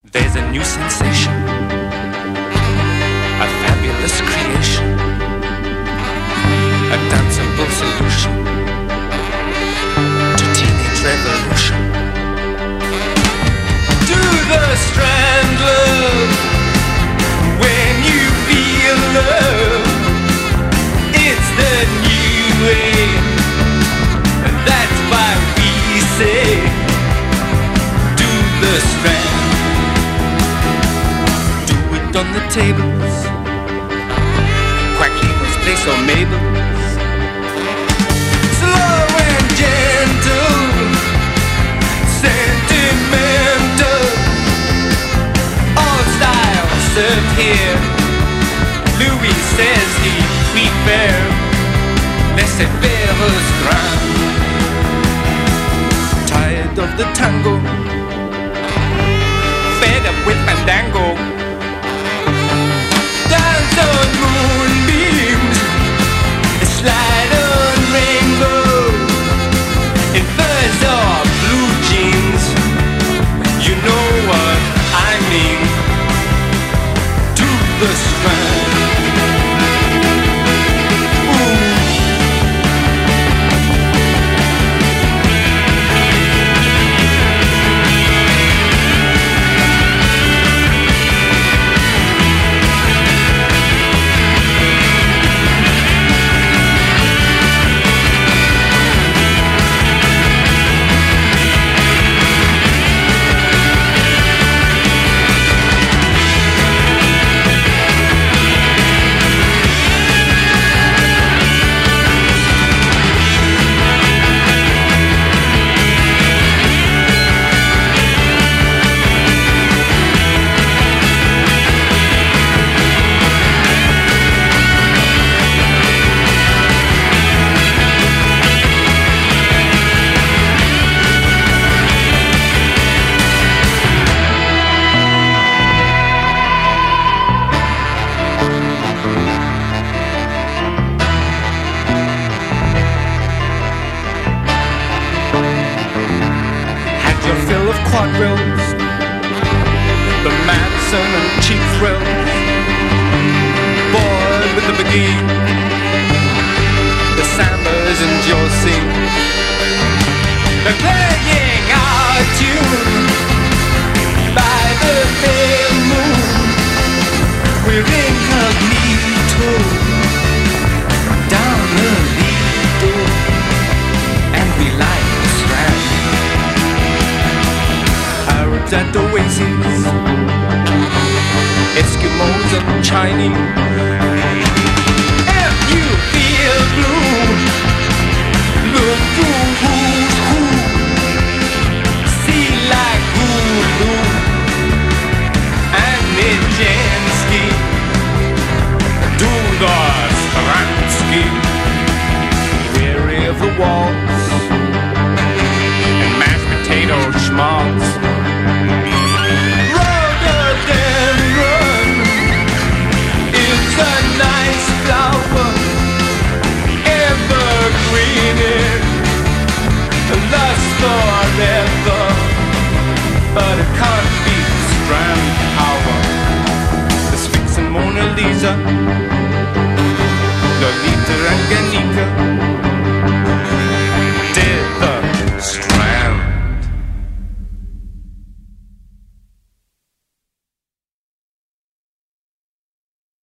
There's a new sensation, a fabulous creation, a danceable solution to teenage revolution. Do the Strand love when you feel love. It's the new way, and that's why we say do the Strand. On the tables, Quackle's place or Mabel's. Slow and gentle, sentimental, all styles served here. Louis says he prefer laissez-faire restaurant. Tired of the tango, fed up with fandango. Dance on moonbeams, slide on rainbow, in furs or blue jeans. You know what I mean. To the Strand. Quadrilles, the Madison and cheap thrills, bored with the McGee, the Sambas and Josie. They're playing our tune by the pale moon. We're incognito down the Lido, and we like the Strand. Arabs at Oasis, Eskimos and Chinese. If you feel blue, look through who's who. See like Hulu and Nijinsky. Do the Stransky. Weary of the waltz and mashed potato schmaltz. Forever, but it can't be Strand power. The Sphinx and Mona Lisa, Lolita and Ganica.